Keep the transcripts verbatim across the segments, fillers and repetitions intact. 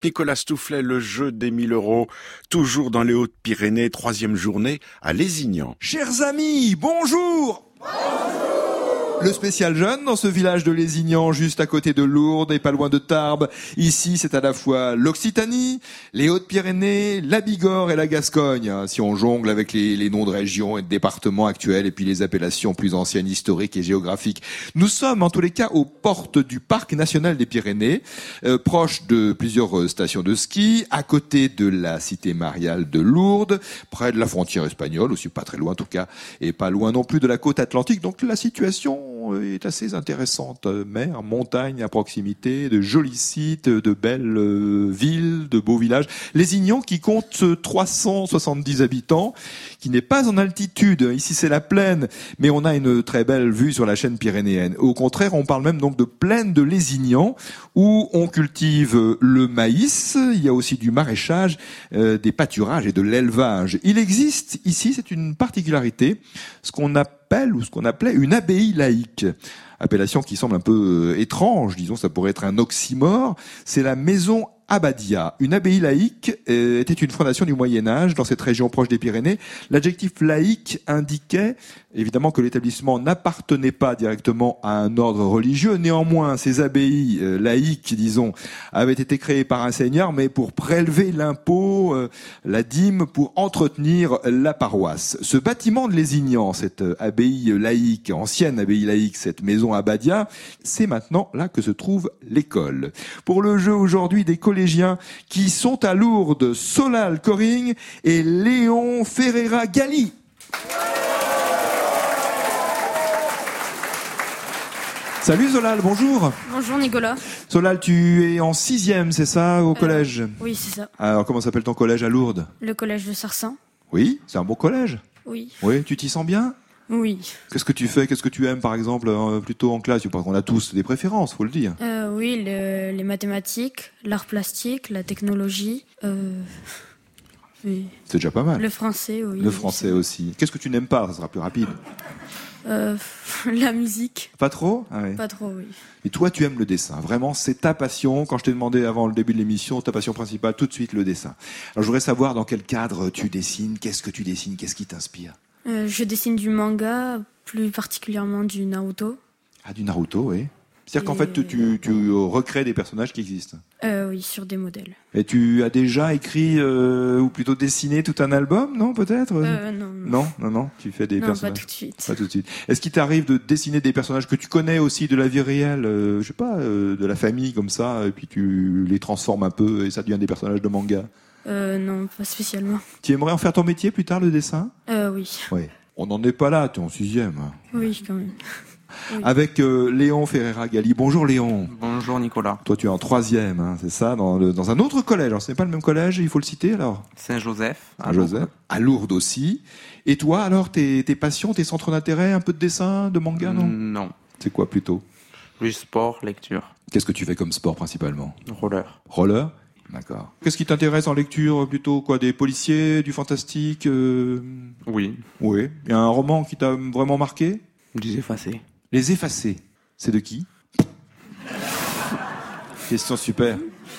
Nicolas Stoufflet, le jeu des mille euros, toujours dans les Hautes-Pyrénées, troisième journée à Lézignan. Chers amis, bonjour. Bonjour. Le spécial jeune dans ce village de Lézignan, juste à côté de Lourdes et pas loin de Tarbes. Ici, c'est à la fois l'Occitanie, les Hautes-Pyrénées, la Bigorre et la Gascogne. Si on jongle avec les, les noms de régions et de départements actuels et puis les appellations plus anciennes, historiques et géographiques. Nous sommes en tous les cas aux portes du Parc national des Pyrénées, euh, proche de plusieurs stations de ski, à côté de la cité mariale de Lourdes, près de la frontière espagnole, aussi pas très loin en tout cas, et pas loin non plus de la côte atlantique. Donc la situation est assez intéressante. Mer, montagne à proximité, de jolis sites, de belles euh, villes, de beaux villages. Lézignan qui compte trois cent soixante-dix habitants, qui n'est pas en altitude. Ici c'est la plaine, mais on a une très belle vue sur la chaîne pyrénéenne. Au contraire, on parle même donc de plaine de Lézignan, où on cultive le maïs. Il y a aussi du maraîchage, euh, des pâturages et de l'élevage. Il existe ici, c'est une particularité, ce qu'on appelle ou ce qu'on appelait une abbaye laïque. Appellation qui semble un peu étrange, disons, ça pourrait être un oxymore. C'est la maison Abbadia. Une abbaye laïque euh, était une fondation du Moyen-Âge dans cette région proche des Pyrénées. L'adjectif laïque indiquait évidemment que l'établissement n'appartenait pas directement à un ordre religieux. Néanmoins, ces abbayes euh, laïques, disons, avaient été créées par un seigneur, mais pour prélever l'impôt, euh, la dîme, pour entretenir la paroisse. Ce bâtiment de Lézignan, cette abbaye laïque, ancienne abbaye laïque, cette maison Abbadia, c'est maintenant là que se trouve l'école. Pour le jeu aujourd'hui des collégiens qui sont à Lourdes, Solal Coring et Léon Ferreira Gali. Salut Solal, bonjour. Bonjour Nicolas. Solal, tu es en sixième, c'est ça, au euh, collège? Oui, c'est ça. Alors comment s'appelle ton collège à Lourdes? Le collège de Sarsan. Oui, c'est un bon collège. Oui. Oui, tu t'y sens bien? Oui. Qu'est-ce que tu fais? Qu'est-ce que tu aimes, par exemple, euh, plutôt en classe? Parce qu'on a tous des préférences, faut le dire. Euh, oui, le, les mathématiques, l'art plastique, la technologie. Euh, oui. C'est déjà pas mal. Le français, oui. Le français aussi. Qu'est-ce que tu n'aimes pas? Ça sera plus rapide. Euh, la musique. Pas trop? Ah oui. Pas trop, oui. Et toi, tu aimes le dessin. Vraiment, c'est ta passion. Quand je t'ai demandé avant le début de l'émission, ta passion principale, tout de suite le dessin. Alors, je voudrais savoir dans quel cadre tu dessines. Qu'est-ce que tu dessines? Qu'est-ce qui t'inspire? Euh, je dessine du manga, plus particulièrement du Naruto. Ah, du Naruto, oui. C'est-à-dire Et... qu'en fait, tu, tu, tu recrées des personnages qui existent. Euh, oui, sur des modèles. Et tu as déjà écrit, euh, ou plutôt dessiné tout un album, non, peut-être? euh, non, non. Non, non, non. Tu fais des non, personnages. pas tout de suite. Pas tout de suite. Est-ce qu'il t'arrive de dessiner des personnages que tu connais aussi de la vie réelle, euh, je sais pas, euh, de la famille comme ça, et puis tu les transformes un peu et ça devient des personnages de manga? Euh, non, pas spécialement. Tu aimerais en faire ton métier plus tard, le dessin? Euh, oui. Oui. On n'en est pas là, tu es en sixième. Oui, quand même. Oui. Avec euh, Léon Ferreira Gali. Bonjour Léon. Bonjour Nicolas. Toi tu es en troisième, hein, c'est ça, dans, le, dans un autre collège. Alors ce n'est pas le même collège, il faut le citer alors. Saint-Joseph. Saint-Joseph. À Lourdes aussi. Et toi alors, tes, tes passions, tes centres d'intérêt, un peu de dessin, de manga, non? Non. C'est quoi plutôt? Plus sport, lecture. Qu'est-ce que tu fais comme sport principalement? Roller. Roller? D'accord. Qu'est-ce qui t'intéresse en lecture plutôt? Quoi, des policiers, du fantastique? euh... Oui. Oui. Il y a un roman qui t'a vraiment marqué? Les Effacés. Les Effacés. C'est de qui? Question super.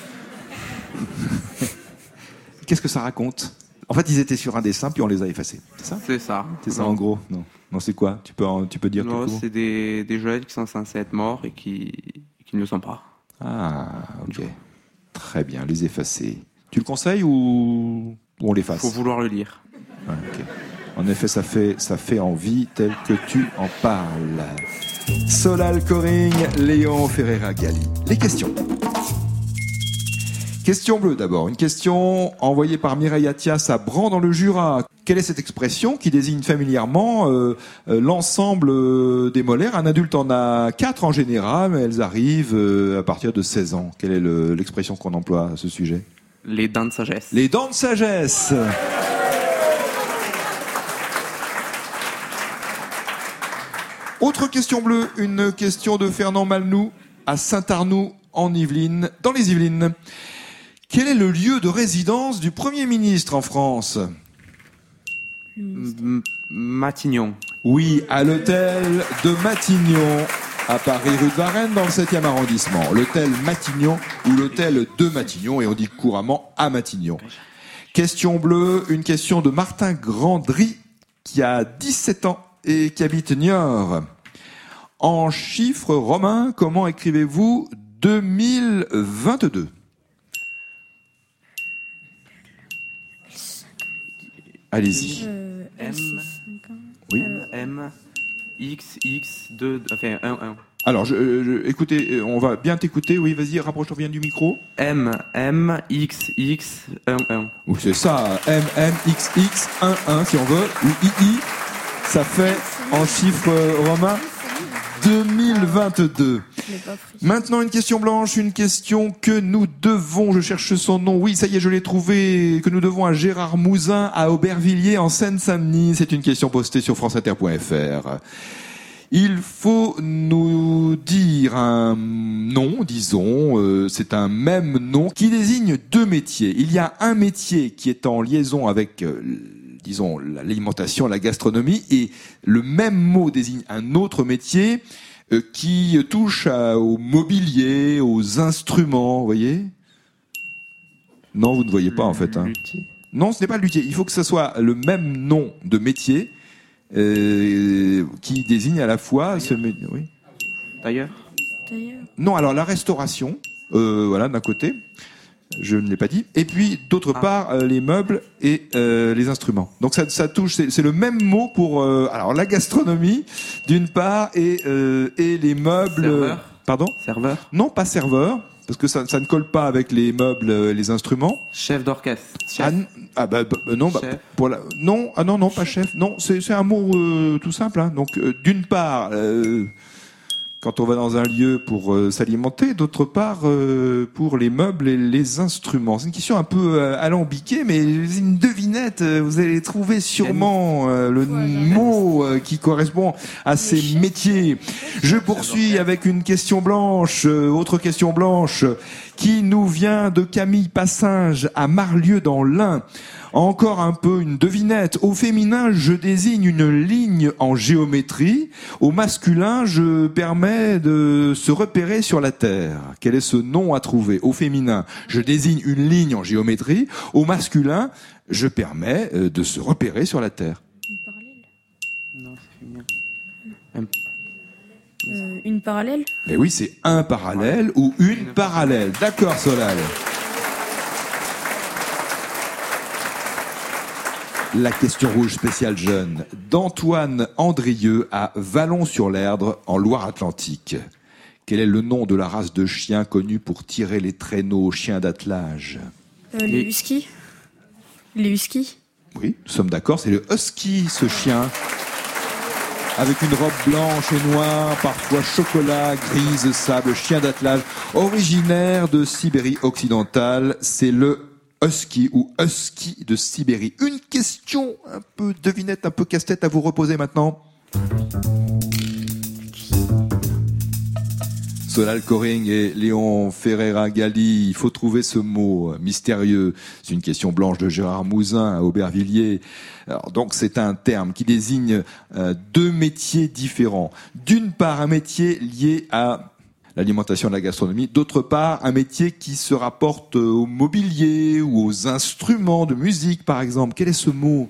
Qu'est-ce que ça raconte? En fait, ils étaient sur un dessin, puis on les a effacés. C'est ça? C'est ça. C'est ça en gros? Non. Non, c'est quoi? Tu peux, tu peux dire? Non, c'est des, des jeunes qui sont censés être morts et qui, qui ne le sont pas. Ah, ok. Très bien, les Effacés. Tu le conseilles ou, ou on l'efface? Faut vouloir le lire. Ouais, ok. En effet, ça fait, ça fait envie tel que tu en parles. Solal Coring, Léon Ferreira Gali. Les questions. Question bleue d'abord. Une question envoyée par Mireille Attias à Bran dans le Jura. Quelle est cette expression qui désigne familièrement euh, euh, l'ensemble euh, des molaires? Un adulte en a quatre en général, mais elles arrivent euh, à partir de seize ans. Quelle est le, l'expression qu'on emploie à ce sujet? Les dents de sagesse. Les dents de sagesse. Autre question bleue, une question de Fernand Malnou à Saint-Arnoux en Yvelines, dans les Yvelines. Quel est le lieu de résidence du Premier ministre en France? M- Matignon. Oui, à l'hôtel de Matignon. à Paris, rue de Varennes, dans le septième arrondissement. L'hôtel Matignon ou l'hôtel de Matignon, et on dit couramment à Matignon. Question bleue, une question de Martin Grandry, qui a dix-sept ans et qui habite Niort. En chiffres romains, comment écrivez-vous deux mille vingt-deux? Allez-y. Euh, M. Oui. M, X, X, deux, enfin un, un. Alors, je, je, écoutez, on va bien t'écouter. Oui, vas-y, rapproche-toi bien du micro. M, M, X, X, un, un. Ou c'est ça, M, M, X, X, un, un, si on veut, ou I, I. Ça fait, en chiffres romains, deux mille vingt-deux. Maintenant, une question blanche, une question que nous devons, je cherche son nom, oui, ça y est, je l'ai trouvé, que nous devons à Gérard Mouzin, à Aubervilliers, en Seine-Saint-Denis. C'est une question postée sur franceinter point f r. Il faut nous dire un nom, disons, euh, c'est un même nom qui désigne deux métiers. Il y a un métier qui est en liaison avec, euh, disons, l'alimentation, la gastronomie, et le même mot désigne un autre métier euh, qui touche à, au mobilier, aux instruments, vous voyez ? Non, vous ne voyez pas en fait. Hein. Luthier. Non, ce n'est pas le luthier. Il faut que ce soit le même nom de métier. Euh, qui désigne à la fois ce métier. Oui. Tailleur. D'ailleurs. Non, alors la restauration, euh, voilà, d'un côté, je ne l'ai pas dit, et puis d'autre Ah. part euh, les meubles et euh, les instruments. Donc ça, ça touche, c'est, c'est le même mot pour euh, alors la gastronomie d'une part et euh, et les meubles. Serveur. Pardon ? Serveur. Non, pas serveur, parce que ça, ça ne colle pas avec les meubles, euh, les instruments. Chef d'orchestre. Chef. Ah, n- ah bah, bah, non, bah, Chef. pour la, non, ah non, non, pas chef. Non, c'est, c'est un mot euh, tout simple. Hein. Donc, euh, d'une part, euh, quand on va dans un lieu pour euh, s'alimenter, d'autre part, euh, pour les meubles et les instruments. C'est une question un peu euh, alambiquée, mais c'est une devinette. euh, Vous allez trouver sûrement euh, le Voilà. mot euh, qui correspond à ces chef. métiers. Je poursuis avec une question blanche, euh, autre question blanche, qui nous vient de Camille Passinge à Marlieu dans l'Ain. Encore un peu une devinette. Au féminin, je désigne une ligne en géométrie. Au masculin, je permets de se repérer sur la Terre. Quel est ce nom à trouver? Au féminin, je désigne une ligne en géométrie. Au masculin, je permets euh, de se repérer sur la Terre. Une parallèle. Non, c'est féminin. Un- Euh, une parallèle. Mais oui, c'est un parallèle ou une parallèle. D'accord, Solal. La question rouge spéciale jeune d'Antoine Andrieux à Vallon-sur-l'Erdre en Loire-Atlantique. Quel est le nom de la race de chiens connue pour tirer les traîneaux aux chiens d'attelage? Euh, les Les- huskies. Les huskies. Oui, nous sommes d'accord, c'est le husky, ce chien. Avec une robe blanche et noire, parfois chocolat, grise, sable, chien d'attelage, originaire de Sibérie occidentale, c'est le husky ou husky de Sibérie. Une question un peu devinette, un peu casse-tête à vous reposer maintenant. Solal Coring et Léon Ferreira Galli, il faut trouver ce mot mystérieux. C'est une question blanche de Gérard Mouzin à Aubervilliers. Alors, donc c'est un terme qui désigne euh, deux métiers différents. D'une part, un métier lié à l'alimentation et la gastronomie. D'autre part, un métier qui se rapporte au mobilier ou aux instruments de musique, par exemple. Quel est ce mot?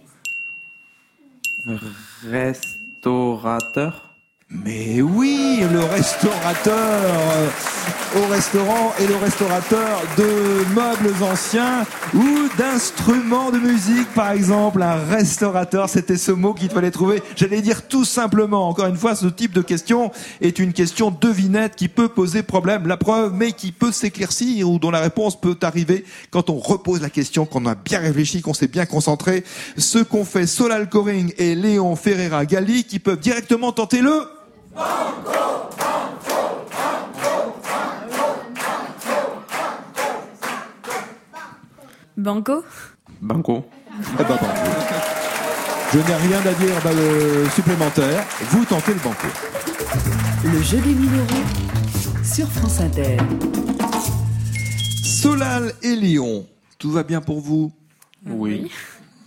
Restaurateur. Mais oui, le restaurateur euh, au restaurant et le restaurateur de meubles anciens ou d'instruments de musique, par exemple. Un restaurateur, c'était ce mot qu'il fallait trouver. J'allais dire tout simplement, encore une fois, ce type de question est une question devinette qui peut poser problème. La preuve, mais qui peut s'éclaircir ou dont la réponse peut arriver quand on repose la question, qu'on a bien réfléchi, qu'on s'est bien concentré. Ce qu'ont fait Solal Coring et Léon Ferreira Galli qui peuvent directement tenter le... Banco. Banco. Eh ben, banco. Je n'ai rien à dire bah, le supplémentaire. Vous tentez le banco. Le jeu des mille euros sur France Inter. Solal et Léon, tout va bien pour vous? Oui.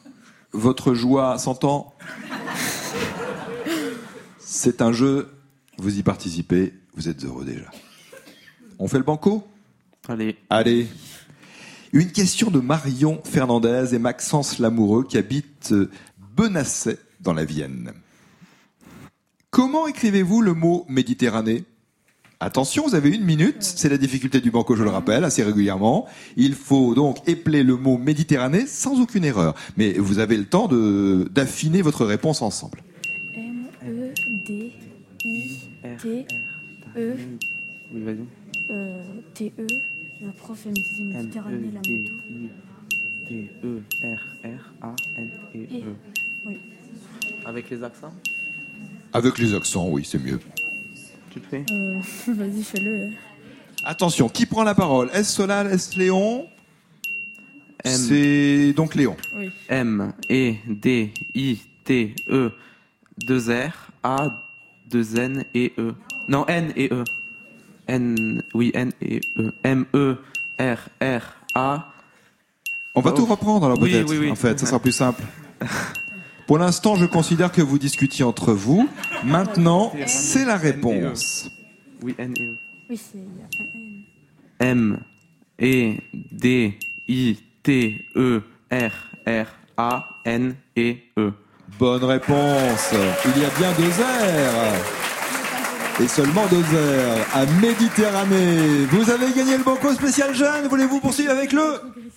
Votre joie s'entend? C'est un jeu Vous y participez, vous êtes heureux déjà. On fait le banco ? Allez. Allez. Une question de Marion Fernandez et Maxence Lamoureux qui habitent Benasset dans la Vienne. Comment écrivez-vous le mot Méditerranée ? Attention, vous avez une minute, c'est la difficulté du banco, je le rappelle, assez régulièrement. Il faut donc épeler le mot Méditerranée sans aucune erreur. Mais vous avez le temps de, d'affiner votre réponse ensemble. M, E, D, I, T, E, Oui, vas-y. euh, T, E. La prof, elle me disait Méditerranée, la moto. T, E, R, R, A, N, E, Et, E. oui. Avec les accents ? Avec les accents, oui, c'est mieux. Tu le fais ? Euh, vas-y, fais-le. Attention, qui prend la parole ? Est-ce Solal, est-ce Léon ? M. C'est donc Léon. Oui. M, E, D, I, T, E, deux R, A, deux N, et E. Non, N et E. N, oui, N et E. M, E, R, R, A. On va Oh. tout reprendre alors Oui, peut-être, oui, oui. en fait, ça sera plus simple. Pour l'instant, je considère que vous discutiez entre vous. Maintenant, c'est la réponse. Oui, N et E. Oui, c'est. Il y a un N. M, E, D, I, T, E, R, R, A, N, et E. Bonne réponse. Il y a bien deux airs. Et seulement deux heures à Méditerranée. Vous avez gagné le banco spécial jeune. Voulez-vous poursuivre avec le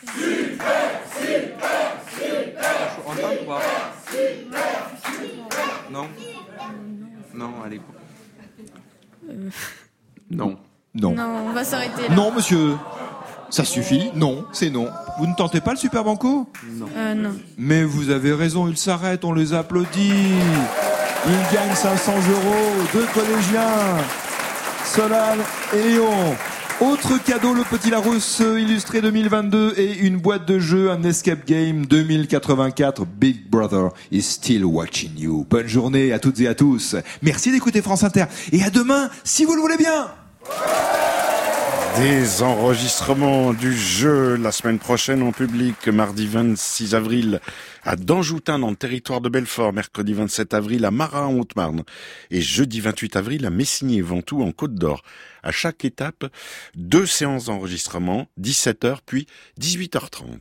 On le tente ou pas ? Non. Non, allez. Euh, Non. Non. Non, on va s'arrêter là. Non, monsieur. Ça suffit. Non, c'est non. Vous ne tentez pas le super banco ? Euh, non. Mais vous avez raison, ils s'arrêtent, on les applaudit. Ils gagnent cinq cents euros, deux collégiens, Solal et Léon. Autre cadeau, le Petit Larousse illustré deux mille vingt-deux et une boîte de jeu, un escape game deux mille quatre-vingt-quatre. Big Brother is still watching you. Bonne journée à toutes et à tous. Merci d'écouter France Inter. Et à demain, si vous le voulez bien. Des enregistrements du jeu la semaine prochaine en public, mardi vingt-six avril à Danjoutin dans le territoire de Belfort, mercredi vingt-sept avril à Marat en Haute-Marne et jeudi vingt-huit avril à Messigny-Ventoux en Côte-d'Or. À chaque étape, deux séances d'enregistrement, dix-sept heures puis dix-huit heures trente.